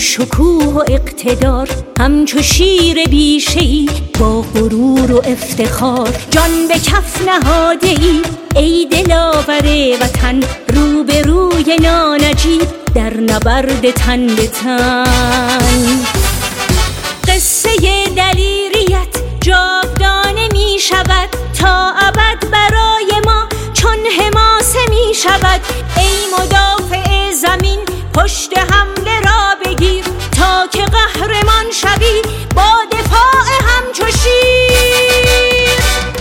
شکوه و اقتدار، همچو شیر بیشه‌ای با غرور و افتخار. جان به کف نهاده‌ای ای دلاور وطن، روبروی نانجیب در نبرد تن به تن. قصه دلیریت جاودانه می شود، تا ابد برای ما چون حماسه می شود. ای مدافع زمین پشت حمله را بگیر، تا که قهرمان شوی با دفاع همچو شیر.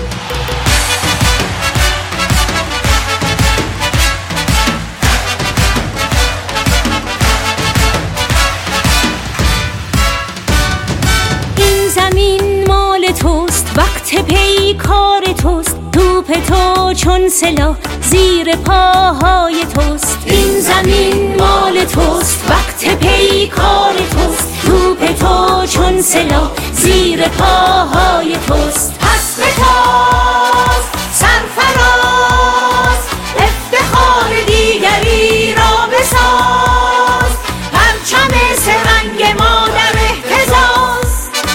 این زمین مال توست، وقت پیکار توست، توپ تو چون سلاح زیر پاهای توست. این زمین مال توست، وقت پیکار توست، توپ تو چون سلاح زیر پاهای توست. پس بتاز سرفراز، افتخار دیگری را بساز، پرچم سه‌رنگ ما در اهتزاز.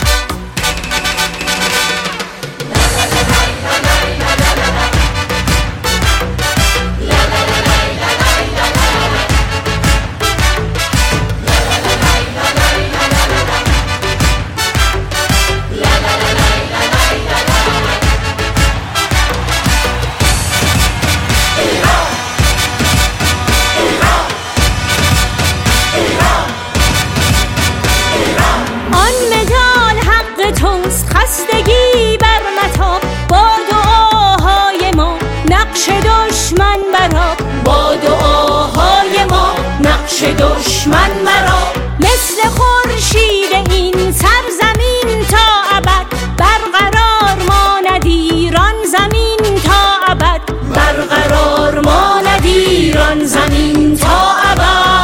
خستگی بر متاب با دعاهای ما، نقش دشمن براب با دعاهای ما، نقش دشمن براب. مثل خورشید این سرزمین تا ابد برقرار ماند ایران زمین تا ابد، برقرار ماند ایران زمین تا ابد.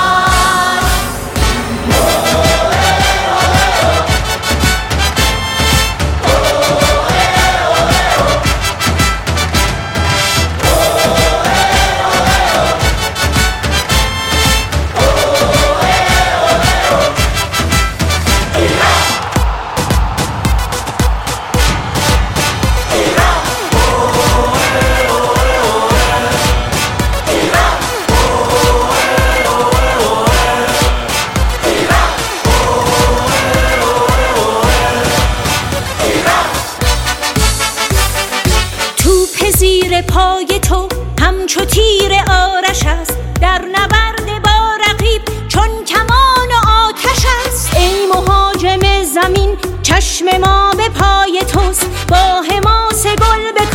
زیر پای تو همچو تیر آرش است، در نبرد با رقیب چون کمان و آتش است. ای مهاجم زمین چشم ما به پای توست، با حماس گل به